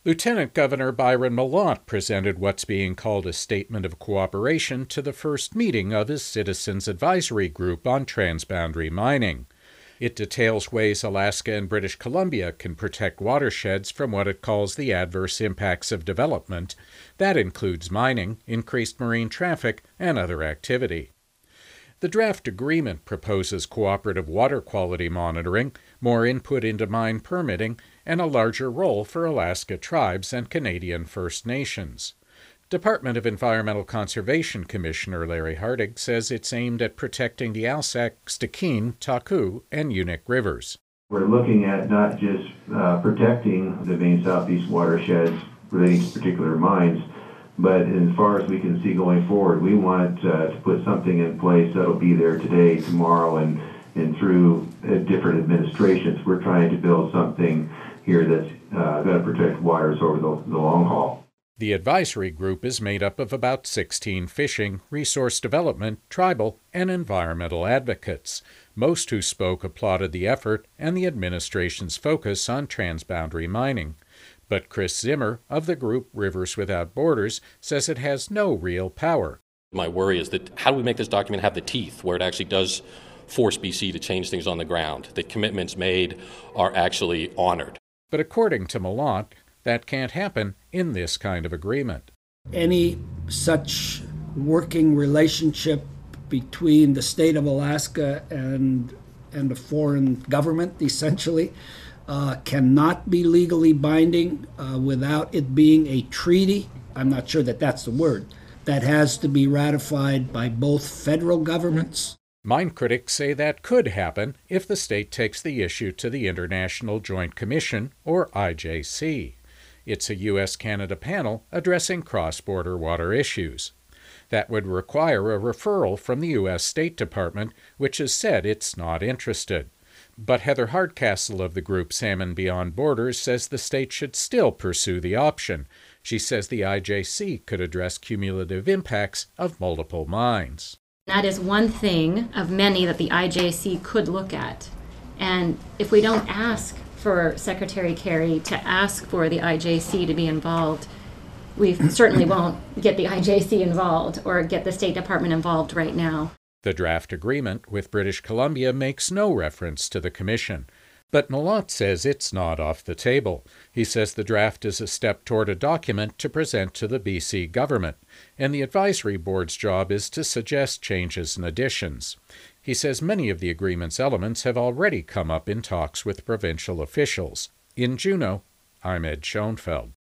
Lieutenant Governor Byron Mallott presented what's being called a statement of cooperation to the first meeting of his Citizens Advisory Group on transboundary mining. It details ways Alaska and British Columbia can protect watersheds from what it calls the adverse impacts of development. That includes mining, increased marine traffic, and other activity. The draft agreement proposes cooperative water quality monitoring, more input into mine permitting, and a larger role for Alaska tribes and Canadian First Nations. Department of Environmental Conservation Commissioner Larry Hartig says it's aimed at protecting the Alsac, Stikine, Taku, and Unit rivers. We're looking at not just protecting the main southeast watersheds relating to particular mines, but as far as we can see going forward, we want to put something in place that'll be there today, tomorrow, and through different administrations. We're trying to build something here that's going to protect waters over the long haul. The advisory group is made up of about 16 fishing, resource development, tribal, and environmental advocates. Most who spoke applauded the effort and the administration's focus on transboundary mining. But Chris Zimmer of the group Rivers Without Borders says it has no real power. My worry is that how do we make this document have the teeth where it actually does force BC to change things on the ground, that commitments made are actually honored? But according to Mallott, that can't happen in this kind of agreement. Any such working relationship between the state of Alaska and a foreign government, essentially, cannot be legally binding without it being a treaty. I'm not sure that that's the word. That has to be ratified by both federal governments. Mine critics say that could happen if the state takes the issue to the International Joint Commission, or IJC. It's a U.S.-Canada panel addressing cross-border water issues. That would require a referral from the U.S. State Department, which has said it's not interested. But Heather Hardcastle of the group Salmon Beyond Borders says the state should still pursue the option. She says the IJC could address cumulative impacts of multiple mines. That is one thing of many that the IJC could look at. And if we don't ask for Secretary Kerry to ask for the IJC to be involved, we certainly won't get the IJC involved or get the State Department involved right now. The draft agreement with British Columbia makes no reference to the Commission, but Mallott says it's not off the table. He says the draft is a step toward a document to present to the BC government, and the advisory board's job is to suggest changes and additions. He says many of the agreement's elements have already come up in talks with provincial officials. In Juneau, I'm Ed Schoenfeld.